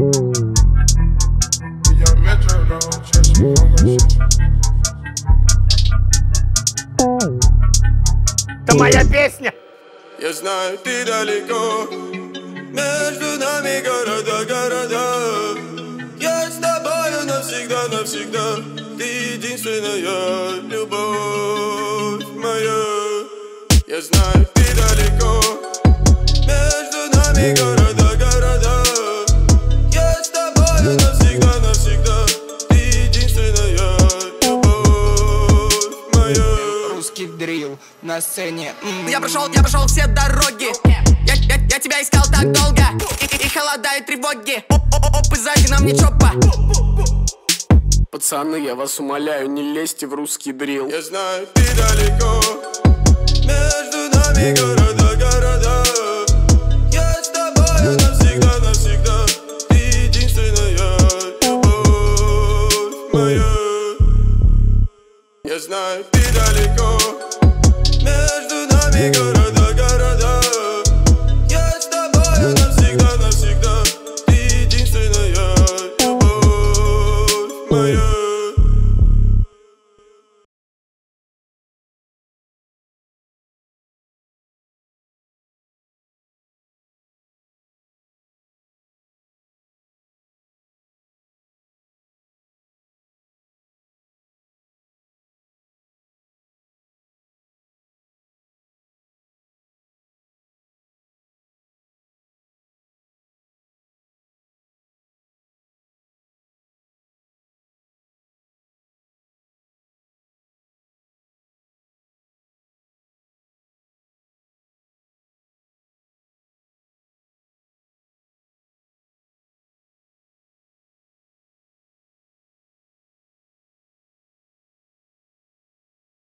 Это моя песня! Я знаю, ты далеко, между нами города. Я с тобою навсегда, навсегда. Ты единственная любовь моя. Я знаю, ты далеко, между нами города. Я с тобою навсегда, навсегда. Ты единственная любовь моя. Русский дрил на сцене. Я прошел все дороги. Я тебя искал так долго. И холода, и тревоги. Оп, и сзади нам не чопа. Пацаны, я вас умоляю, не лезьте в русский дрил. Я знаю, ты далеко, между нами города. Я с тобою навсегда, навсегда. Ты единственная любовь моя. Я знаю, ты далеко, между нами города.